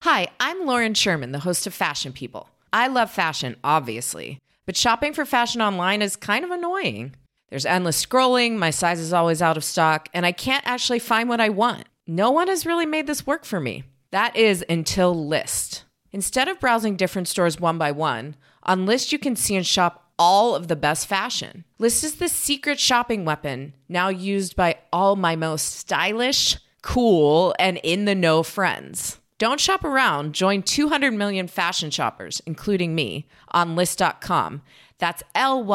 Hi, I'm Lauren Sherman, the host of Fashion People. I love fashion, obviously, but shopping for fashion online is kind of annoying. There's endless scrolling, my size is always out of stock, and I can't actually find what I want. No one has really made this work for me. That is until Lyst. Instead of browsing different stores one by one, on Lyst you can see and shop all of the best fashion. Lyst is the secret shopping weapon, now used by all my most stylish, cool, and in-the-know friends. Don't shop around. Join 200 million fashion shoppers, including me, on Lyst.com. That's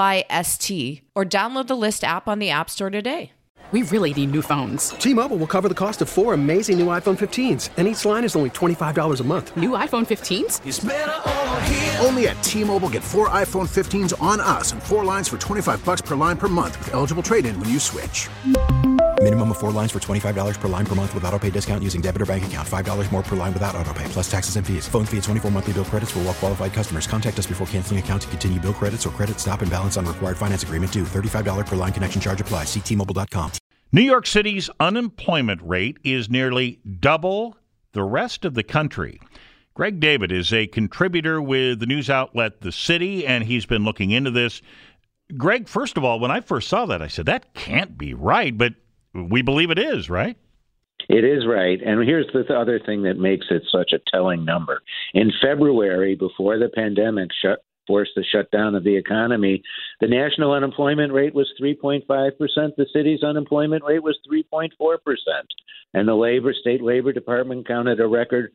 Lyst, or download the Lyst app on the App Store today. We really need new phones. T-Mobile will cover the cost of 4 amazing new iPhone 15s, and each line is only $25 a month. New iPhone 15s? It's better over here. Only at T-Mobile, get 4 iPhone 15s on us and 4 lines for $25 per line per month with eligible trade-in when you switch. Minimum of 4 lines for $25 per line per month with autopay discount using debit or bank account. $5 more per line without autopay, plus taxes and fees. Phone fee at 24 monthly bill credits for well-qualified customers. Contact us before canceling account to continue bill credits or credit stop and balance on required finance agreement due. $35 per line connection charge applies. See T-Mobile.com. New York City's unemployment rate is nearly double the rest of the country. Greg David is a contributor with the news outlet The City, and he's been looking into this. Greg, first of all, when I first saw that, I said, that can't be right, but we believe it is, right? It is right. And here's the other thing that makes it such a telling number. In February, before the pandemic forced the shutdown of the economy, the national unemployment rate was 3.5%. The city's unemployment rate was 3.4%. And the state labor department counted a record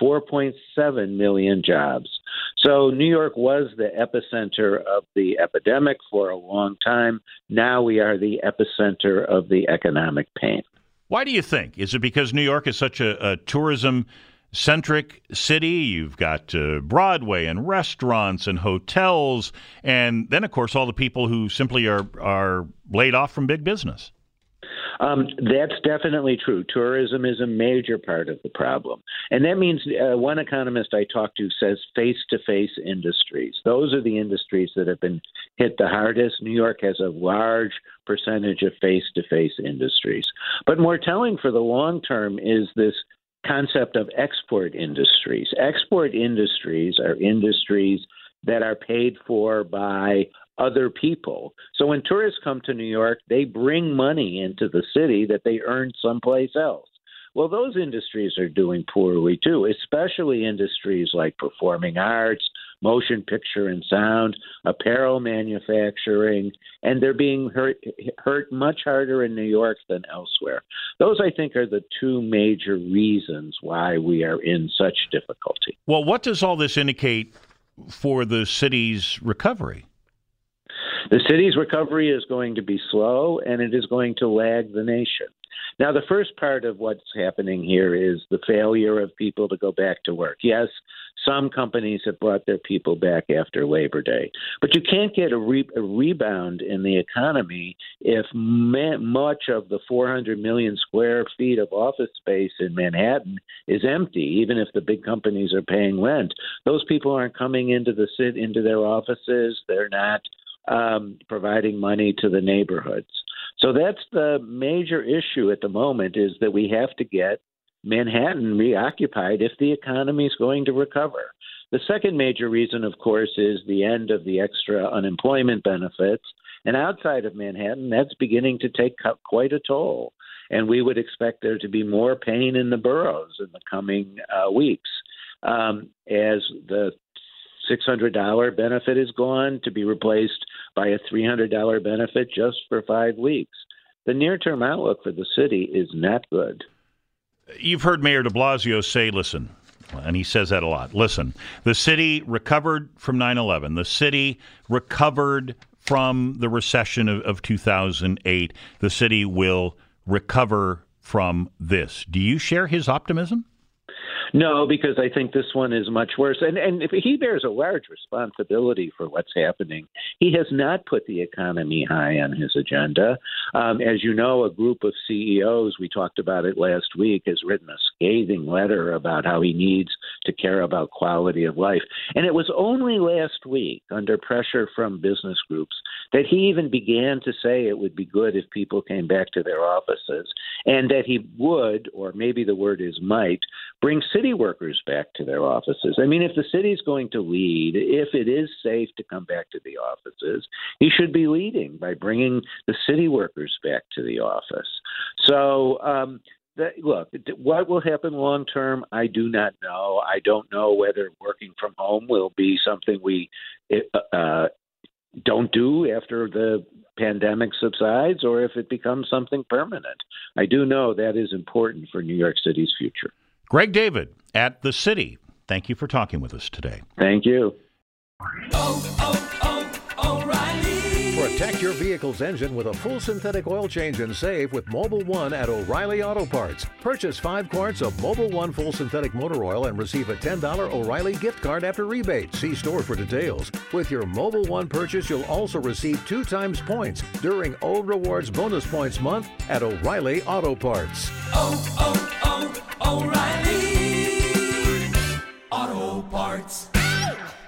4.7 million jobs. So New York was the epicenter of the epidemic for a long time. Now we are the epicenter of the economic pain. Why do you think? Is it because New York is such a tourism-centric city? You've got Broadway and restaurants and hotels, and then, of course, all the people who simply are laid off from big business. That's definitely true. Tourism is a major part of the problem. And that means one economist I talked to says face-to-face industries. Those are the industries that have been hit the hardest. New York has a large percentage of face-to-face industries. But more telling for the long term is this concept of export industries. Export industries are industries that are paid for by other people. So when tourists come to New York, they bring money into the city that they earn someplace else. Well, those industries are doing poorly too, especially industries like performing arts, motion picture and sound, apparel manufacturing, and they're being hurt much harder in New York than elsewhere. Those, I think, are the two major reasons why we are in such difficulty. Well, what does all this indicate for the city's recovery? The city's recovery is going to be slow, and it is going to lag the nation. Now, the first part of what's happening here is the failure of people to go back to work. Yes, some companies have brought their people back after Labor Day, but you can't get a rebound in the economy if much of the 400 million square feet of office space in Manhattan is empty, even if the big companies are paying rent. Those people aren't coming into their offices. They're not providing money to the neighborhoods. So that's the major issue at the moment, is that we have to get Manhattan reoccupied if the economy is going to recover. The second major reason, of course, is the end of the extra unemployment benefits. And outside of Manhattan, that's beginning to take quite a toll. And we would expect there to be more pain in the boroughs in the coming weeks as the $600 benefit is gone to be replaced by a $300 benefit just for 5 weeks. The near-term outlook for the city is not good. You've heard Mayor de Blasio say, listen, and he says that a lot, listen, the city recovered from 9/11. The city recovered from the recession of 2008. The city will recover from this. Do you share his optimism? No, because I think this one is much worse. And if he bears a large responsibility for what's happening. He has not put the economy high on his agenda. As you know, a group of CEOs, we talked about it last week, has written a scathing letter about how he needs to care about quality of life. And it was only last week, under pressure from business groups, that he even began to say it would be good if people came back to their offices, and that he would, or maybe the word is might, bring city workers back to their offices. I mean, if the city's going to lead, if it is safe to come back to the offices, he should be leading by bringing the city workers back to the office. So, look, what will happen long term, I do not know. I don't know whether working from home will be something we don't do after the pandemic subsides, or if it becomes something permanent. I do know that is important for New York City's future. Greg David at the City, thank you for talking with us today. Thank you. O'Reilly. Protect your vehicle's engine with a full synthetic oil change and save with Mobil 1 at O'Reilly Auto Parts. Purchase 5 quarts of Mobil 1 full synthetic motor oil and receive a $10 O'Reilly gift card after rebate. See store for details. With your Mobil 1 purchase, you'll also receive 2 times points during Old Rewards Bonus Points Month at O'Reilly Auto Parts. O'Reilly Auto Parts.